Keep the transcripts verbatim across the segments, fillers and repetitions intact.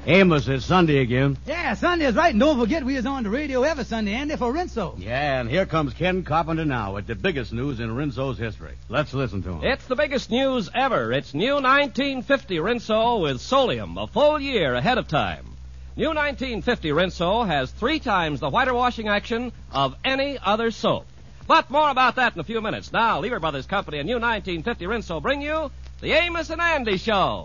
Amos, it's Sunday again. Yeah, Sunday is right. And don't forget we is on the radio every Sunday, Andy, for Rinso. Yeah, and here comes Ken Carpenter now with the biggest news in Rinso's history. Let's listen to him. It's the biggest news ever. It's new nineteen fifty Rinso with Solium, a full year ahead of time. New nineteen fifty Rinso has three times the whiter washing action of any other soap. But more about that in a few minutes. Now, Lever Brothers Company and New nineteen fifty Rinso bring you the Amos and Andy Show.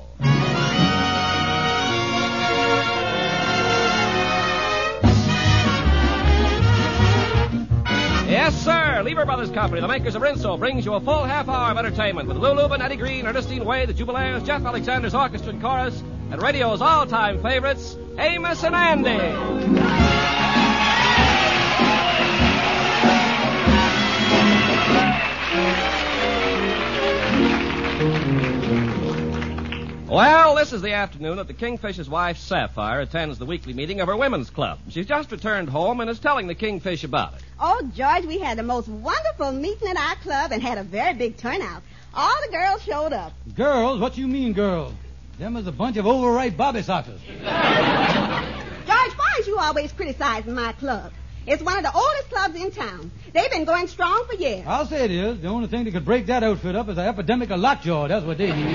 Yes, sir. Lever Brothers Company, the makers of Rinso, brings you a full half hour of entertainment with Lou Lubin, Eddie Green, Ernestine Wade, the Jubilaires, Jeff Alexander's Orchestra and Chorus, and radio's all-time favorites, Amos and Andy. Well, this is the afternoon that the Kingfish's wife, Sapphire, attends the weekly meeting of her women's club. She's just returned home and is telling the Kingfish about it. Oh, George, we had the most wonderful meeting at our club and had a very big turnout. All the girls showed up. Girls? What you mean, girls? Them is a bunch of overripe bobby sockers. George, why is you always criticizing my club? It's one of the oldest clubs in town. They've been going strong for years. I'll say it is. The only thing that could break that outfit up is an epidemic of lockjaw. That's what they need.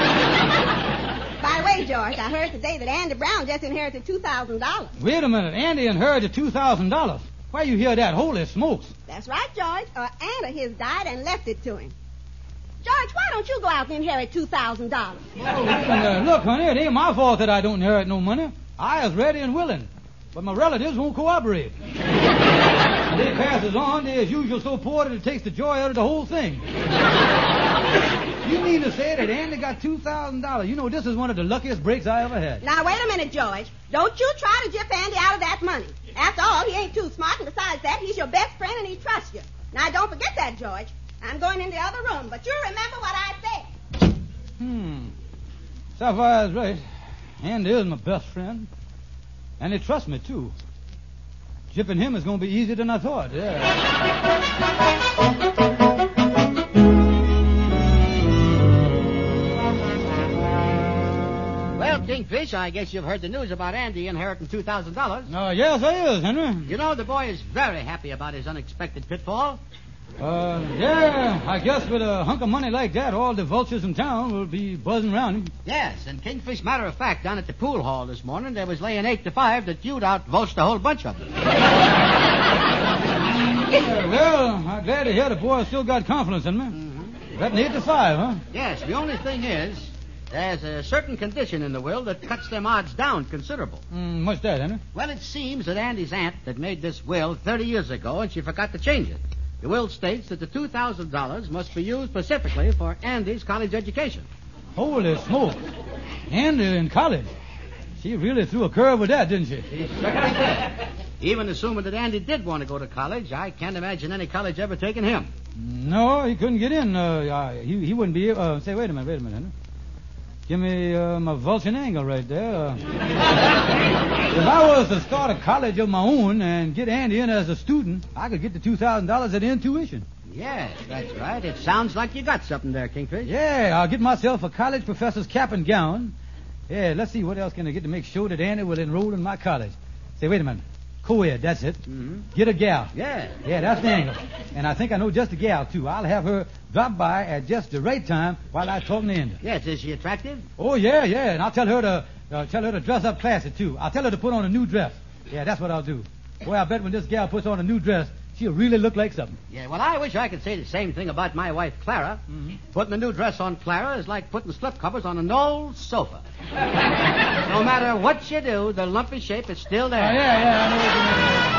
By the way, George, I heard today that Andy Brown just inherited two thousand dollars. Wait a minute. Andy inherited two thousand dollars. Why you hear that? Holy smokes. That's right, George. Uh, Aunt of his died and left it to him. George, why don't you go out and inherit two thousand dollars? Oh, uh, look, honey, it ain't my fault that I don't inherit no money. I is ready and willing. But my relatives won't cooperate. They passes on. They as usual so poor that it takes the joy out of the whole thing. You mean to say that Andy got two thousand dollars? You know, this is one of the luckiest breaks I ever had. Now, wait a minute, George. Don't you try to gyp Andy out of that money. After all, he ain't too smart, and besides that, he's your best friend and he trusts you. Now, don't forget that, George. I'm going in the other room, but you remember what I said. Hmm. Sapphire's right. Andy is my best friend. And he trusts me, too. Gypping him is going to be easier than I thought, yeah. Well, Kingfish, I guess you've heard the news about Andy inheriting two thousand dollars. Uh, yes, I is, Henry. You know, the boy is very happy about his unexpected pitfall. Uh, yeah, I guess with a hunk of money like that, all the vultures in town will be buzzing around him. Yes, and Kingfish, matter of fact, down at the pool hall this morning, there was laying eight to five that you'd out-vultured a whole bunch of them. uh, well, I'm glad to hear the boy still got confidence in me. Mm-hmm. Betting eight to five, huh? Yes, the only thing is, there's a certain condition in the will that cuts them odds down considerable. Mm, what's that, Henry? Well, it seems that Andy's aunt had made this will thirty years ago, and she forgot to change it. The will states that the two thousand dollars must be used specifically for Andy's college education. Holy smoke. Andy in college. She really threw a curve with that, didn't she? She certainly did. Even assuming that Andy did want to go to college, I can't imagine any college ever taking him. No, he couldn't get in. Uh, uh, he, he wouldn't be able... Uh, say, wait a minute, wait a minute, Henry. Give me uh, my vulture angle right there. Uh, if I was to start a college of my own and get Andy in as a student, I could get the two thousand dollars at intuition. Yes, that's right. It sounds like you got something there, Kingfish. Yeah, I'll get myself a college professor's cap and gown. Yeah, let's see, what else can I get to make sure that Andy will enroll in my college? Say, wait a minute. Co-ed, that's it. Mm-hmm. Get a gal. Yeah. Yeah, that's the angle. And I think I know just a gal, too. I'll have her drop by at just the right time while I'm talking to Andy. Yes, is she attractive? Oh, yeah, yeah. And I'll tell her to uh, tell her to dress up classy, too. I'll tell her to put on a new dress. Yeah, that's what I'll do. Boy, I bet when this gal puts on a new dress, she'll really look like something. Yeah, well, I wish I could say the same thing about my wife, Clara. Mm-hmm. Putting a new dress on Clara is like putting slip covers on an old sofa. No matter what you do, the lumpy shape is still there. Oh, yeah, yeah, I know what you mean.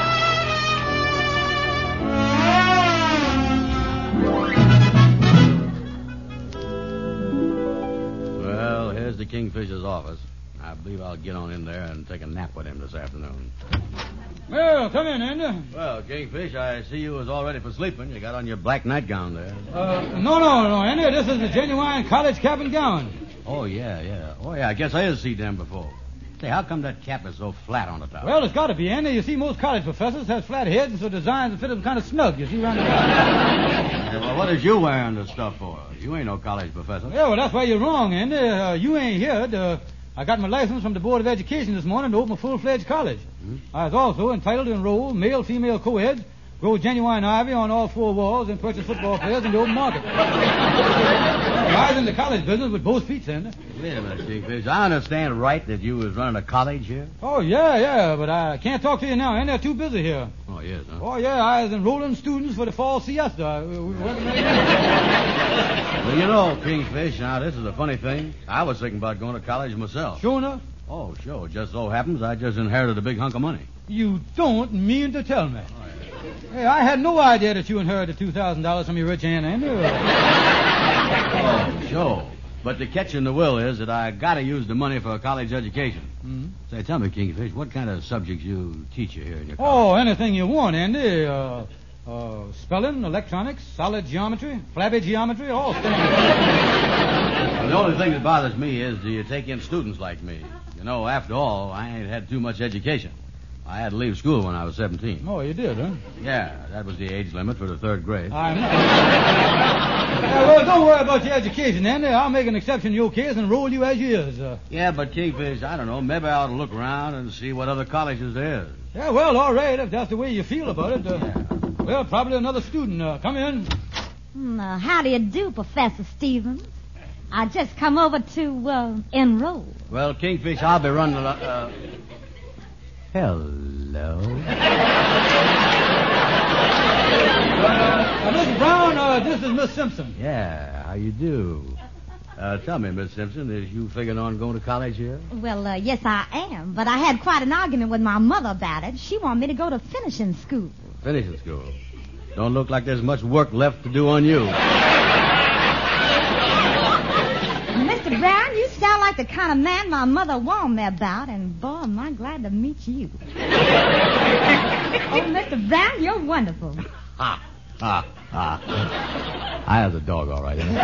Well, here's the Kingfisher's office. I believe I'll get on in there and take a nap with him this afternoon. Well, come in, Andy. Well, Kingfish, I see you was all ready for sleeping. You got on your black nightgown there. Uh, no, no, no, Andy. This is the genuine college cap and gown. Oh, yeah, yeah. Oh, yeah, I guess I have seen them before. Say, how come that cap is so flat on the top? Well, it's got to be, Andy. You see, most college professors have flat heads, and so designs fit them kind of snug, you see, around the top. Yeah, well, what is you wearing this stuff for? You ain't no college professor. Yeah, well, that's why you're wrong, Andy. Uh, you ain't here to I got my license from the Board of Education this morning to open a full-fledged college. Hmm? I was also entitled to enroll male, female co-eds, grow genuine ivy on all four walls, and purchase football players in the open market. I was in the college business with both feet, Senator. Wait a minute, Kingfish. I understand right that you was running a college here? Oh, yeah, yeah, but I can't talk to you now, and they're too busy here. Oh, yes, huh? Oh, yeah, I was enrolling students for the fall siesta. I- we- we recommend- Well, you know, Kingfish, now, this is a funny thing. I was thinking about going to college myself. Sure enough, Oh, sure. It just so happens I just inherited a big hunk of money. you don't mean to tell me. Hey, I had no idea that you inherited two thousand dollars from your rich aunt, Andy. Oh, sure. But the catch in the will is that I got to use the money for a college education. Mm-hmm. Say, tell me, Kingfish, what kind of subjects you teach you here in your Oh, college? anything you want, Andy. Uh, uh, spelling, electronics, solid geometry, flabby geometry, all things. Well, the only thing that bothers me is do you take in students like me? You know, after all, I ain't had too much education. I had to leave school when I was seventeen. Oh, you did, huh? Yeah, that was the age limit for the third grade. I know. Yeah, well, don't worry about your education, Andy. I'll make an exception in your case and enroll you as you is. Uh, Yeah, but Kingfish, I don't know. Maybe I ought to look around and see what other colleges there is. yeah, well, all right, if that's the way you feel about it. Uh, Yeah. well, probably another student. Uh, come in. Hmm, uh, how do you do, Professor Stevens? I just come over to uh, enroll. Well, Kingfish, I'll be running a lot. Uh... Hello. Uh, Miss Brown, uh, this is Miss Simpson. Yeah, how you do? Uh, tell me, Miss Simpson, is you figuring on going to college here? Well, uh, yes, I am. But I had quite an argument with my mother about it. She wanted me to go to finishing school. Finishing school. Don't look like there's much work left to do on you. Mister Brown, you sound like the kind of man my mother warned me about, and boy, am I glad to meet you. Oh, Mister Brown, you're wonderful. Ha, ha, ha. I was a dog, all right, isn't it?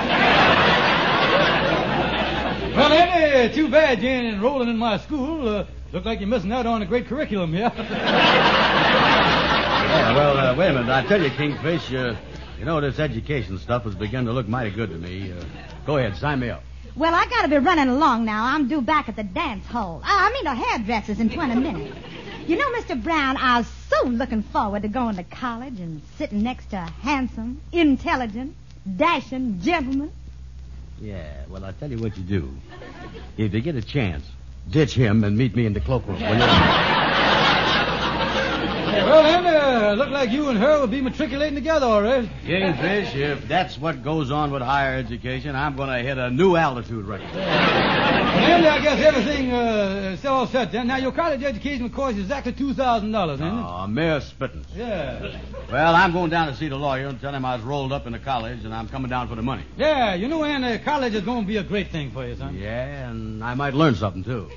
Well, Andy, too bad you ain't enrolling in my school. Uh, look like you're missing out on a great curriculum here. Yeah, well, uh, wait a minute. I tell you, Kingfish, uh, you know, this education stuff has begun to look mighty good to me. Uh, go ahead, sign me up. Well, I gotta be running along now. I'm due back at the dance hall. I I mean the hairdressers in twenty minutes. You know, Mister Brown, I was so looking forward to going to college and sitting next to a handsome, intelligent, dashing gentleman. Yeah, well, I'll tell you what you do. If you get a chance, ditch him and meet me in the cloakroom, will you? Well, Andy, uh, look like you and her will be matriculating together, all right. Kingfish, if that's what goes on with higher education, I'm going to hit a new altitude record. Andy, I guess everything uh, is all set then. Now, your college education will cost you exactly two thousand dollars, ain't it? Oh, mere spittance. Yeah. Well, I'm going down to see the lawyer and tell him I was rolled up in the college and I'm coming down for the money. Yeah, you know, Andy, college is going to be a great thing for you, son. Yeah, and I might learn something, too.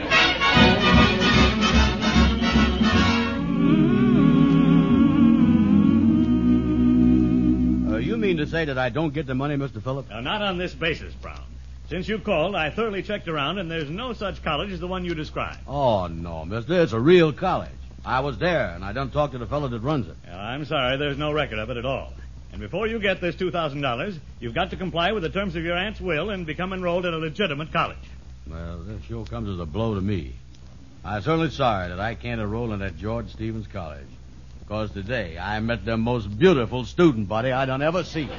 Uh, you mean to say that I don't get the money, Mister Phillip? Now, not on this basis, Brown. Since you called, I thoroughly checked around, and there's no such college as the one you described. Oh, no, mister. It's a real college. I was there, and I done talked to the fellow that runs it. Now, I'm sorry, there's no record of it at all. And before you get this two thousand dollars, you've got to comply with the terms of your aunt's will and become enrolled at a legitimate college. Well, this sure comes as a blow to me. I'm certainly sorry that I can't enroll in that George Stevens College. Because today I met the most beautiful student body I done ever seen.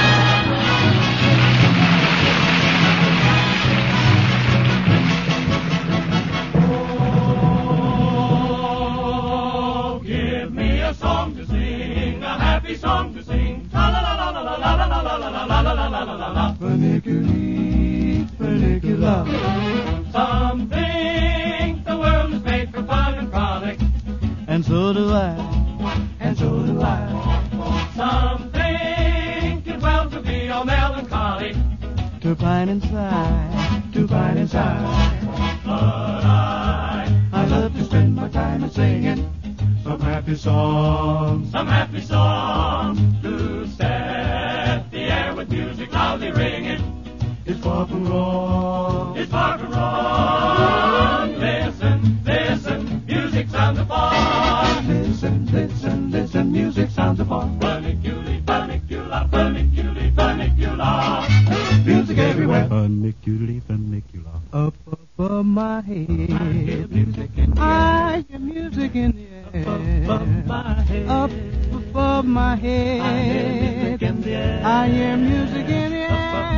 Oh, give me a song to sing, a happy song to sing. La la la la la la la la la la la la la la la la. Funiculi, funicula. Some think the world is made for fun and frolic, And so do I. and so do I. Some think it well to be all melancholy, To pine and sigh. to find inside. But I, I love to spend my time in singing some happy songs, some happy songs to set the air with music loudly ringing. It's far from wrong, it's far from wrong. Listen, listen, music sounds of fun. Listen, listen, listen, music sounds of fun. Funiculi, funicula, funiculi, funicula. Music everywhere. Funiculi, funicula. Up, up, my head. I hear music in the air. Up above my head. I hear music in the air.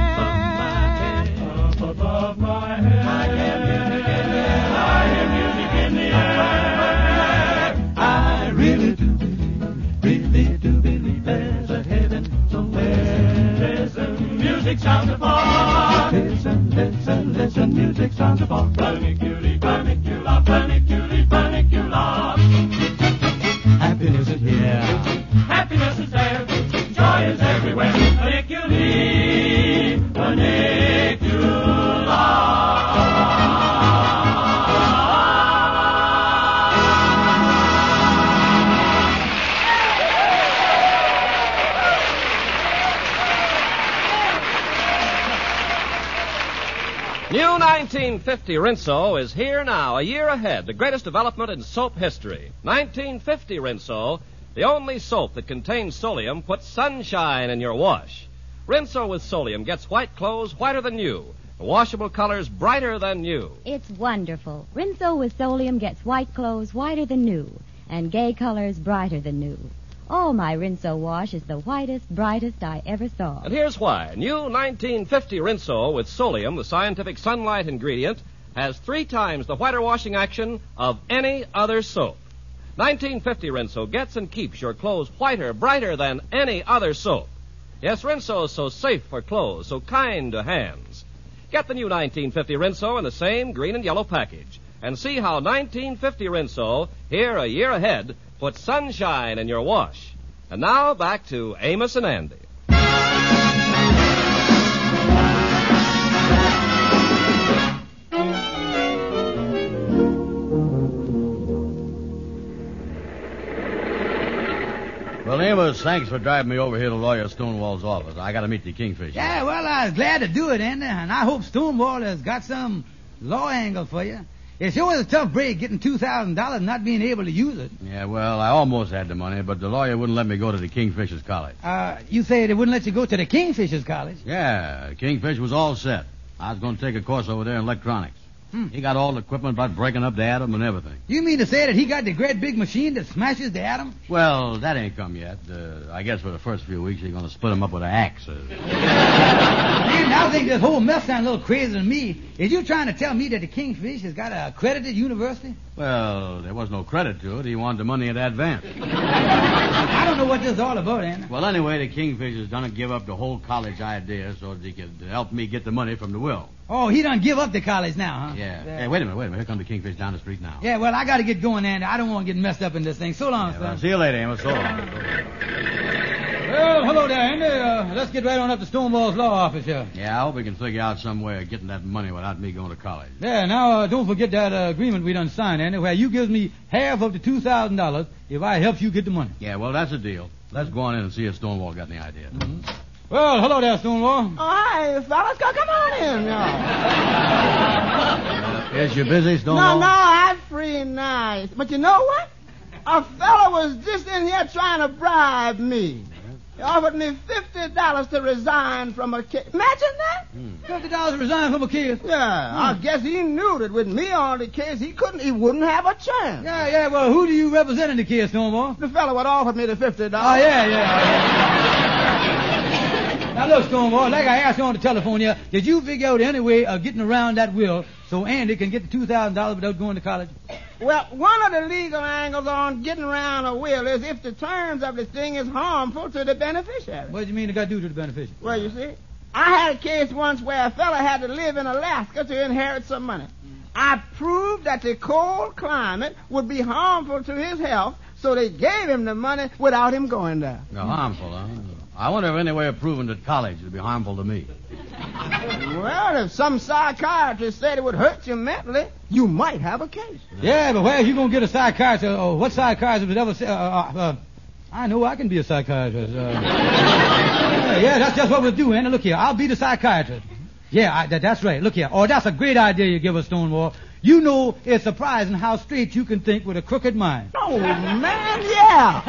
Up above my head. I hear music in the air. I hear music in the air. I really do believe, really do believe there's a heaven somewhere. Listen, music sounds above. Listen, listen, listen, music sounds above. Funiculi, funicula, funiculi, funicula. Happiness is here. Happiness is there. Joy is everywhere. Funiculi, funicula. New nineteen fifty Rinso is here now, a year ahead, the greatest development in soap history. nineteen fifty Rinso, the only soap that contains Solium, puts sunshine in your wash. Rinso with Solium gets white clothes whiter than new, washable colors brighter than new. It's wonderful. Rinso with Solium gets white clothes whiter than new, and gay colors brighter than new. Oh, my Rinso wash is the whitest, brightest I ever saw. And here's why. New nineteen fifty Rinso with Solium, the scientific sunlight ingredient, has three times the whiter washing action of any other soap. nineteen fifty Rinso gets and keeps your clothes whiter, brighter than any other soap. Yes, Rinso is so safe for clothes, so kind to hands. Get the new nineteen fifty Rinso in the same green and yellow package, and see how nineteen fifty Rinso, here a year ahead, puts sunshine in your wash. And now back to Amos and Andy. Well, Amos, thanks for driving me over here to Lawyer Stonewall's office. I got to meet the Kingfisher. Yeah, well, I was glad to do it, Andy, and I hope Stonewall has got some law angle for you. It sure was a tough break getting two thousand dollars and not being able to use it. Yeah, well, I almost had the money, but the lawyer wouldn't let me go to the Kingfisher's college. Uh, you say they wouldn't let you go to the Kingfisher's college? Yeah, Kingfish was all set. I was going to take a course over there in electronics. Hmm. He got all the equipment about breaking up the atom and everything. You mean to say that he got the great big machine that smashes the atom? Well, that ain't come yet. Uh, I guess for the first few weeks he's going to split them up with an axe. Uh, Man, I think this whole mess sounds a little crazy to me. Is you trying to tell me that the Kingfish has got a accredited university? well, there was no credit to it. He wanted the money in advance. I don't know what this is all about, Andy. Well, anyway, the Kingfish is going to give up the whole college idea so that he could help me get the money from the will. Oh, he done give up the college now, huh? Yeah. Hey, wait a minute, wait a minute. Here comes the Kingfish down the street now. Yeah, well, I got to get going, Andy. I don't want to get messed up in this thing. So long, Yeah, son. well, see you later, Amos. So long. Well, hello there, Andy. Uh, let's get right on up to Stonewall's law office here. Yeah, I hope we can figure out some way of getting that money without me going to college. Yeah, now, uh, don't forget that uh, agreement we done signed, Andy, where you gives me half of the two thousand dollars if I help you get the money. Yeah, well, that's a deal. Let's go on in and see if Stonewall got any idea. Mm-hmm. Well, hello there, Stonewall. Oh, hi, fellas. Come on in. Uh, is you busy, No, Stonewall? no, I'm free and nice. But you know what? A fella was just in here trying to bribe me. He offered me fifty dollars to resign from a case. Imagine that? Fifty dollars to resign from a case. Yeah, I guess he knew that with me on the case, he couldn't, he wouldn't have a chance. Yeah, yeah, well, who do you represent in the case, Stonewall? The fella would offer me the fifty Oh, dollars. yeah, yeah. Now, look, Stonewall, like I asked you on the telephone here, did you figure out any way of getting around that will so Andy can get the two thousand dollars without going to college? Well, one of the legal angles on getting around a will is if the terms of the thing is harmful to the beneficiary. What do you mean it got to do to the beneficiary? Well, you see, I had a case once where a fella had to live in Alaska to inherit some money. I proved that the cold climate would be harmful to his health, so they gave him the money without him going there. No, harmful, huh? I wonder if any way of proving that college would be harmful to me. Well, if some psychiatrist said it would hurt you mentally, you might have a case. Yeah, but where you going to get a psychiatrist? Or what psychiatrist would ever say? Uh, uh, uh, I know I can be a psychiatrist. Uh, yeah, yeah, that's just what we'll do, Andy. Look here, I'll be the psychiatrist. Yeah, I, that, that's right. Look here. Oh, that's a great idea you give us, Stonewall. You know, it's surprising how straight you can think with a crooked mind. Oh, man, yeah.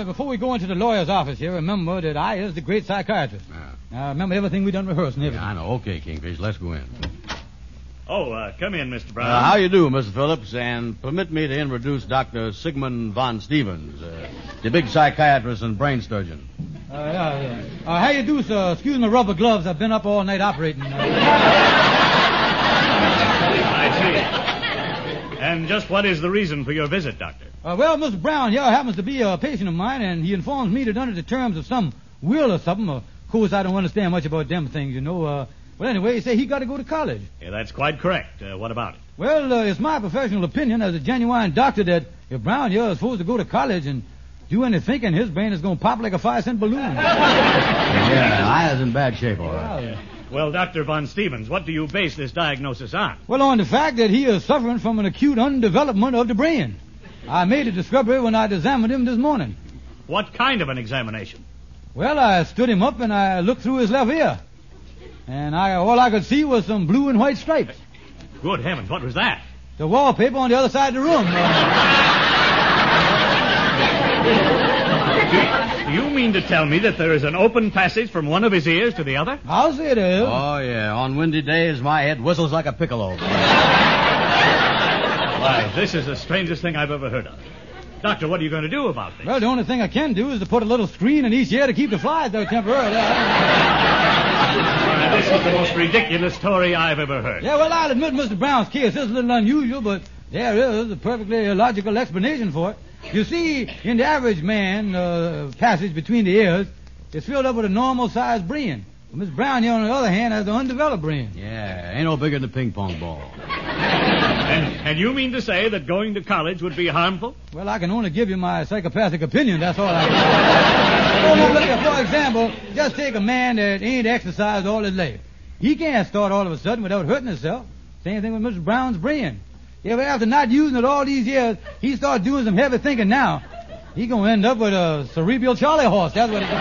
uh, before we go into the lawyer's office here, remember that I is the great psychiatrist. Yeah. Now, remember everything we done rehearsed and everything. Yeah, I know. Okay, Kingfish, let's go in. Oh, uh, come in, Mister Brown. Uh, how you do, Mister Phillips? And permit me to introduce Doctor Sigmund von Stevens, uh, the big psychiatrist and brain surgeon. Uh, yeah, yeah. Uh, how you do, sir? Excuse my rubber gloves. I've been up all night operating. I see. And just what is the reason for your visit, Doctor? Uh, well, Mister Brown here happens to be a patient of mine, and he informs me that under the terms of some will or something, of course I don't understand much about them things, you know. Uh, well, anyway, he say he got to go to college. Yeah, that's quite correct. Uh, what about it? Well, uh, it's my professional opinion as a genuine doctor that if Brown here is supposed to go to college and do any thinking, his brain is going to pop like a five-cent balloon. Yeah, I is in bad shape, all right. Yeah. Well, Doctor Von Stevens, what do you base this diagnosis on? Well, on the fact that he is suffering from an acute undevelopment of the brain. I made a discovery when I examined him this morning. What kind of an examination? Well, I stood him up and I looked through his left ear. And I all I could see was some blue and white stripes. Good heavens, what was that? The wallpaper on the other side of the room. Do you mean to tell me that there is an open passage from one of his ears to the other? I'll say it is. Oh, yeah. On windy days, my head whistles like a piccolo. Why, this is the strangest thing I've ever heard of. Doctor, what are you going to do about this? Well, the only thing I can do is to put a little screen in each ear to keep the flies there temporarily. Uh, this is the most ridiculous story I've ever heard. Yeah, well, I'll admit Mister Brown's case is a little unusual, but there is a perfectly logical explanation for it. You see, in the average man, uh, passage between the ears is filled up with a normal-sized brain. Miss Brown here, on the other hand, has an undeveloped brain. Yeah, ain't no bigger than a ping-pong ball. And, and you mean to say that going to college would be harmful? Well, I can only give you my psychopathic opinion, that's all I can. Oh, no, look, for example, just take a man that ain't exercised all his life. He can't start all of a sudden without hurting himself. Same thing with Mister Brown's brain. Yeah, but after not using it all these years, he starts doing some heavy thinking now. He gonna end up with a cerebral Charlie horse. That's what he's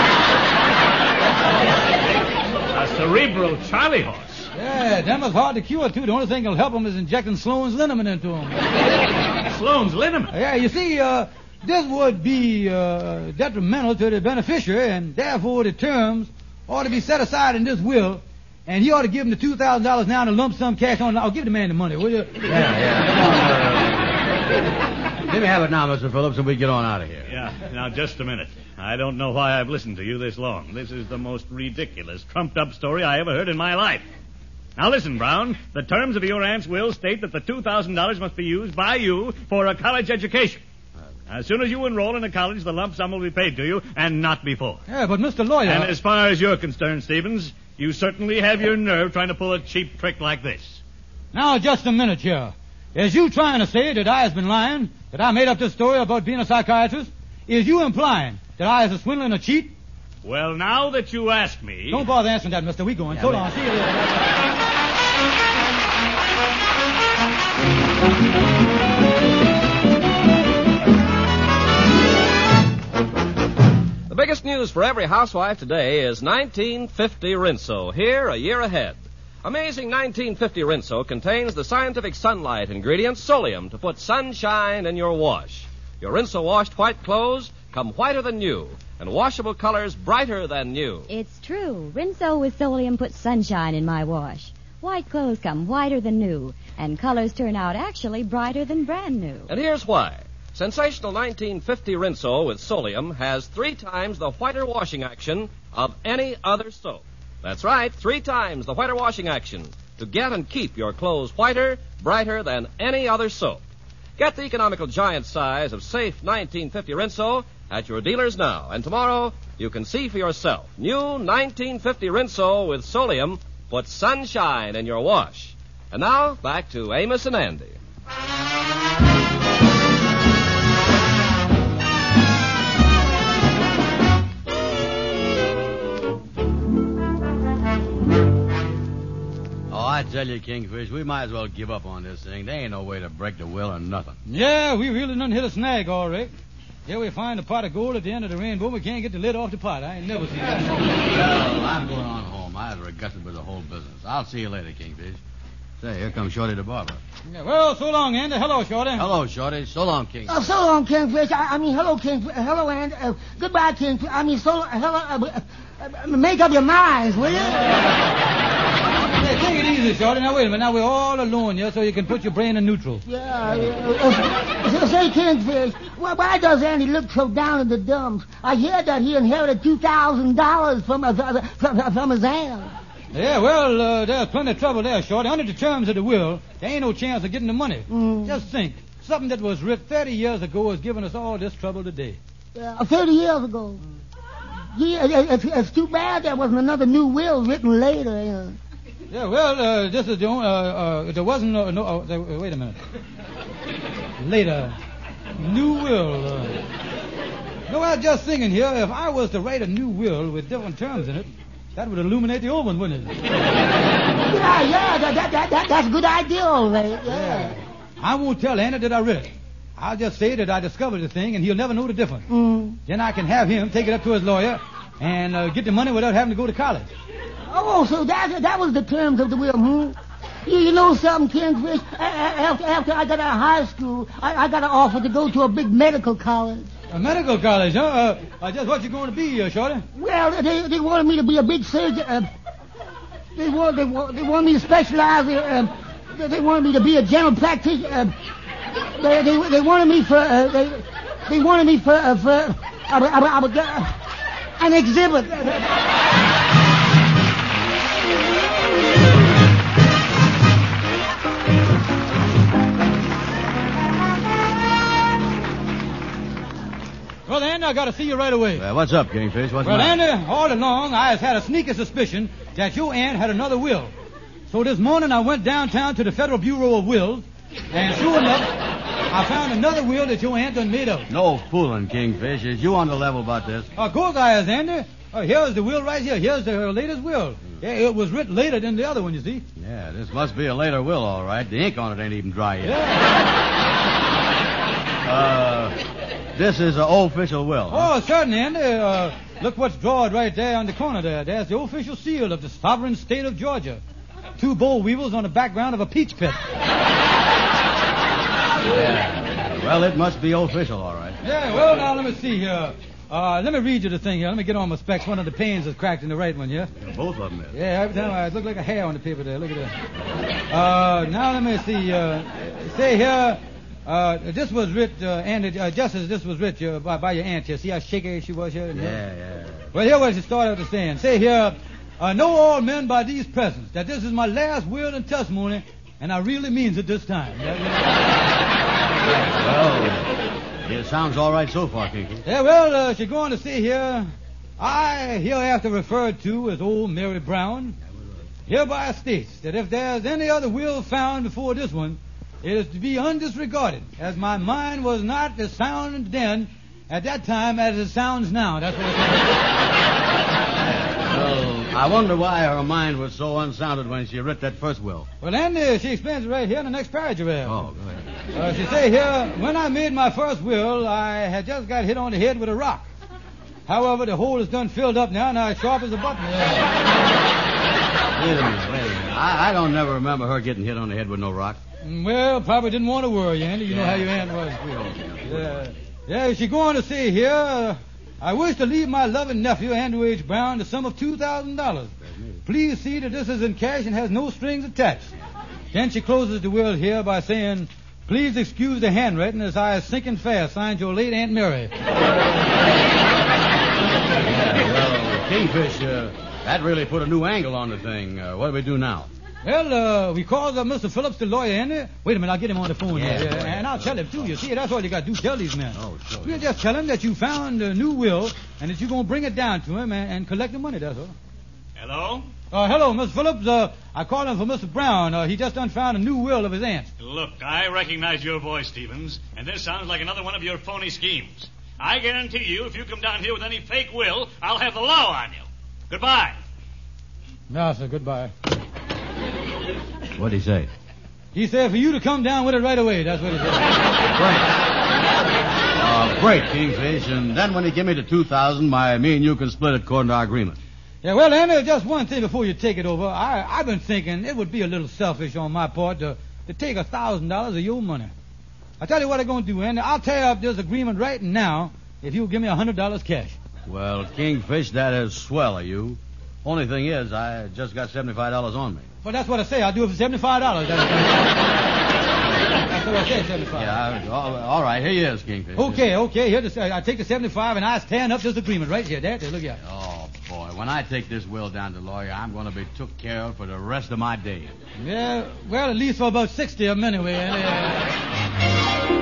gonna A cerebral Charlie horse? Yeah, them is hard to cure, too. The only thing that'll help him is injecting Sloan's liniment into him. Sloan's liniment? Yeah, you see, uh, this would be uh, detrimental to the beneficiary, and therefore the terms ought to be set aside in this will, and he ought to give him the two thousand dollars now and a lump sum cash on. I'll give the man the money, will you? Yeah, yeah. Let me have it now, Mister Phillips, and we get on out of here. Yeah, now just a minute. I don't know why I've listened to you this long. This is the most ridiculous, trumped-up story I ever heard in my life. Now listen, Brown. The terms of your aunt's will state that the two thousand dollars must be used by you for a college education. As soon as you enroll in a college, the lump sum will be paid to you, and not before. Yeah, but Mister Lawyer... And as far as you're concerned, Stevens, you certainly have your nerve trying to pull a cheap trick like this. Now, just a minute here. Is you trying to say that I has been lying, that I made up this story about being a psychiatrist? Is you implying that I is a swindler and a cheat? Well, now that you ask me... Don't bother answering that, mister. We going. Yeah, so we- long. See you later. The biggest news for every housewife today is nineteen fifty Rinso, here a year ahead. Amazing nineteen fifty Rinso contains the scientific sunlight ingredient Solium to put sunshine in your wash. Your Rinso washed white clothes come whiter than new, and washable colors brighter than new. It's true. Rinso with Solium puts sunshine in my wash. White clothes come whiter than new, and colors turn out actually brighter than brand new. And here's why. Sensational nineteen fifty Rinso with Solium has three times the whiter washing action of any other soap. That's right, three times the whiter washing action to get and keep your clothes whiter, brighter than any other soap. Get the economical giant size of safe nineteen fifty Rinso at your dealers now. And tomorrow, you can see for yourself. New nineteen fifty Rinso with Solium puts sunshine in your wash. And now, back to Amos and Andy. Oh, I tell you, Kingfish, we might as well give up on this thing. There ain't no way to break the will or nothing. Yeah, we really done hit a snag, all right. Here we find a pot of gold at the end of the rainbow. We can't get the lid off the pot. I ain't never seen that. Well, I'm going on home. I was regutted with the whole business. I'll see you later, Kingfish. Say, here comes Shorty the barber. Yeah, well, so long, Andy. Hello, Shorty. Hello, Shorty. So long, King. Oh, so long, Kingfish. I, I mean, hello, Kingfish. Hello, Andy. Uh, goodbye, Kingfish. I mean, so hello. Uh, uh, make up your minds, will you? Hey, take it easy, Shorty. Now, wait a minute. Now, we're all alone here, so you can put your brain in neutral. Yeah. Uh, uh, say, Kingfish, why, why does Andy look so down in the dumps? I hear that he inherited two thousand dollars from, uh, from, from his aunt. Yeah, well, uh, there's plenty of trouble there, Shorty. Under the terms of the will, there ain't no chance of getting the money. Mm. Just think. Something that was writ thirty years ago is giving us all this trouble today. Uh, thirty years ago. Yeah, it's, it's too bad there wasn't another new will written later. You know. Yeah, well, uh, this is the only... Uh, uh, there wasn't no... no uh, there, wait a minute. Later. New will. Uh, no, I was just thinking here, if I was to write a new will with different terms in it, that would illuminate the old one, wouldn't it? Yeah, yeah, that, that, that, that, that's a good idea, all right. Yeah. yeah. I won't tell Andy that I read it. I'll just say that I discovered the thing, and he'll never know the difference. Mm. Then I can have him take it up to his lawyer and uh, get the money without having to go to college. Oh, so that that was the terms of the will, hmm? You, you know something, Kingfish? After, after I got out of high school, I, I got an offer to go to a big medical college. A medical college, huh? Uh, uh, just what you going to be, uh, Shorty? Well, they they wanted me to be a big surgeon. Uh, they want they want they want me to specialize. Uh, they, they wanted me to be a general practitioner. Uh, they, they they wanted me for uh, they they wanted me for uh, for uh, I, I, I, uh, an exhibit. Well, Andy, I got to see you right away. Uh, what's up, Kingfish? What's well, the Andy, all along, I has had a sneaky suspicion that your aunt had another will. So this morning, I went downtown to the Federal Bureau of Wills, and sure enough, I found another will that your aunt done made up. No fooling, Kingfish. Is you on the level about this? Of course I is, Andy. Uh, here's the will right here. Here's the her latest will. Yeah, it was written later than the other one, you see. Yeah, this must be a later will, all right. The ink on it ain't even dry yet. Yeah. uh, this is an official will. Huh? Oh, certainly, Andy. Uh, look what's drawn right there on the corner there. There's the official seal of the sovereign state of Georgia. Two boll weevils on the background of a peach pit. Yeah. Well, it must be official, all right. Yeah, well, now, let me see here. Uh, let me read you the thing here. Let me get on my specs. One of the panes is cracked in the right one, yeah? Yeah, both of them is. Yeah, every time I look like a hair on the paper there. Look at that. Uh, now, let me see. Uh, say here, uh, this was writ, uh, and uh, just as this was writ uh, by, by your aunt here. See how shaky she was here? Yeah, yeah. Well, here what she started out to saying. Say here, uh, know all men by these presents that this is my last will and testimony, and I really means it this time. Well, it sounds all right so far, Kinky. Yeah, well, uh, she's going to say here, I hereafter referred to as old Mary Brown, hereby states that if there's any other will found before this one, it is to be undisregarded, as my mind was not as sound then at that time as it sounds now. That's what it says. Well, I wonder why her mind was so unsounded when she writ that first will. Well, then uh, she explains it right here in the next paragraph. Oh, go ahead. Uh, she say here, when I made my first will, I had just got hit on the head with a rock. However, the hole is done filled up now, and I sharp as a button. Wait a minute, wait a minute. I, I don't never remember her getting hit on the head with no rock. Well, probably didn't want to worry, Andy. You yeah. know how your aunt was. Yeah, yeah. She going to say here, uh, I wish to leave my loving nephew, Andrew H. Brown, the sum of two thousand dollars. Please see that this is in cash and has no strings attached. Then she closes the will here by saying, please excuse the handwriting as I is sinking fast. Signed your late Aunt Mary. Yeah, well, Kingfish, uh, that really put a new angle on the thing. Uh, what do we do now? Well, uh, we called up Mister Phillips, the lawyer, Andy. Wait a minute, I'll get him on the phone yeah, here. Yeah, and I'll tell him, too. You see, that's all you got to do. Tell these men. Oh, sure. We'll just tell him that you found a new will and that you're going to bring it down to him and, and collect the money, that's all. Hello? Uh, hello, Mister Phillips. Uh, I called him for Mister Brown. Uh, he just done found a new will of his aunt. Look, I recognize your voice, Stevens, and this sounds like another one of your phony schemes. I guarantee you, if you come down here with any fake will, I'll have the law on you. Goodbye. No, sir, goodbye. What'd he say? He said for you to come down with it right away. That's what he said. Great. Uh, great, Kingfish. And then when he give me the two thousand, my me and you can split it according to our agreement. Yeah, well, Andy, just one thing before you take it over. I, I've been thinking it would be a little selfish on my part to, to take a thousand dollars of your money. I tell you what I'm going to do, Andy. I'll tear up this agreement right now if you'll give me a hundred dollars cash. Well, Kingfish, that is swell of you. Only thing is, I just got seventy-five dollars on me. Well, that's what I say. I'll do it for seventy-five dollars. That's, that's what I say, seventy-five. Yeah, I, all, all right. Here you is, Kingfish. Okay, okay. Here, the, I take the seventy-five and I stand up this agreement right here. There, there, look here. Oh, boy. When I take this will down to the lawyer, I'm going to be took care of for the rest of my days. Yeah, well, at least for about sixty of them anyway. And, uh...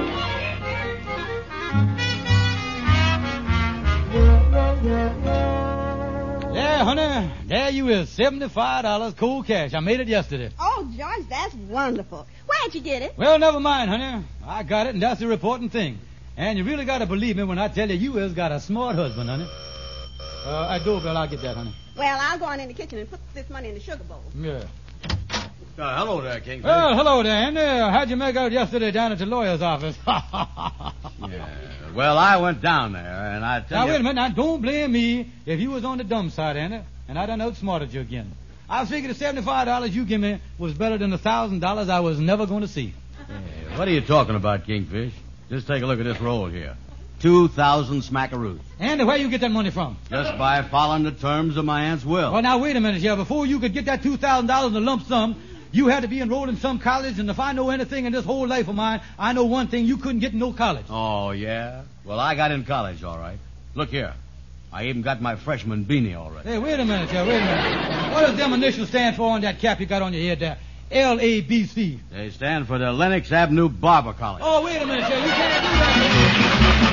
Yeah, honey, there you is, seventy-five dollars cold cash. I made it yesterday. Oh, George, that's wonderful. Where'd you get it? Well, never mind, honey. I got it, and that's the important thing. And you really got to believe me when I tell you you has got a smart husband, honey. Uh, at doorbell, I'll get that, honey. Well, I'll go on in the kitchen and put this money in the sugar bowl. Yeah. Uh, hello there, Kingfish. Well, hello there, Andy. Uh, how'd you make out yesterday down at the lawyer's office? Yeah. Well, I went down there, and I tell now, you... wait a minute. Now, don't blame me if you was on the dumb side, Andy, and I done outsmarted you again. I figured the seventy-five dollars you give me was better than the one thousand dollars I was never going to see. Hey, what are you talking about, Kingfish? Just take a look at this roll here. Two thousand smackaroos. Andy, where you get that money from? Just by following the terms of my aunt's will. Well, now, wait a minute here. Before you could get that two thousand dollars in a lump sum, you had to be enrolled in some college, and if I know anything in this whole life of mine, I know one thing. You couldn't get in no college. Oh, yeah? Well, I got in college, all right. Look here. I even got my freshman beanie already. Hey, wait a minute here, wait a minute. What does them initials stand for on that cap you got on your head there? L A B C. They stand for the Lenox Avenue Barber College. Oh, wait a minute here. You can't do that.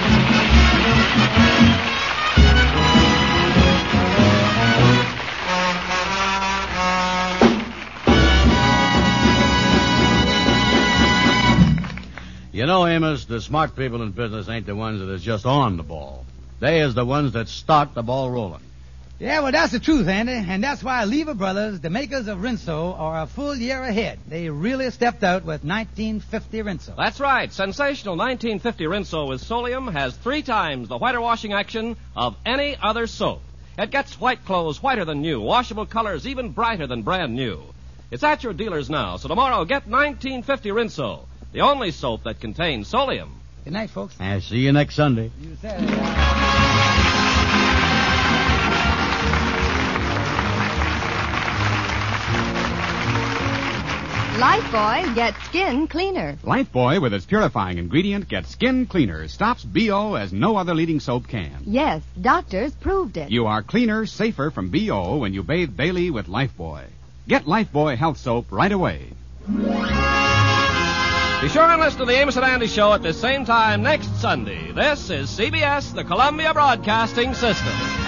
You know, Amos, the smart people in business ain't the ones that is just on the ball. They is the ones that start the ball rolling. Yeah, well, that's the truth, Andy. And that's why Lever Brothers, the makers of Rinso, are a full year ahead. They really stepped out with nineteen fifty Rinso. That's right. Sensational nineteen fifty Rinso with Solium has three times the whiter washing action of any other soap. It gets white clothes whiter than new, washable colors even brighter than brand new. It's at your dealers now, so tomorrow get nineteen fifty Rinso, the only soap that contains Solium. Good night, folks. I'll see you next Sunday. You said it. Lifebuoy gets skin cleaner. Lifebuoy, with its purifying ingredient, gets skin cleaner, stops B O as no other leading soap can. Yes, doctors proved it. You are cleaner, safer from B O when you bathe daily with Lifebuoy. Get Lifebuoy Health Soap right away. Be sure and listen to the Amos and Andy Show at the same time next Sunday. This is C B S, the Columbia Broadcasting System.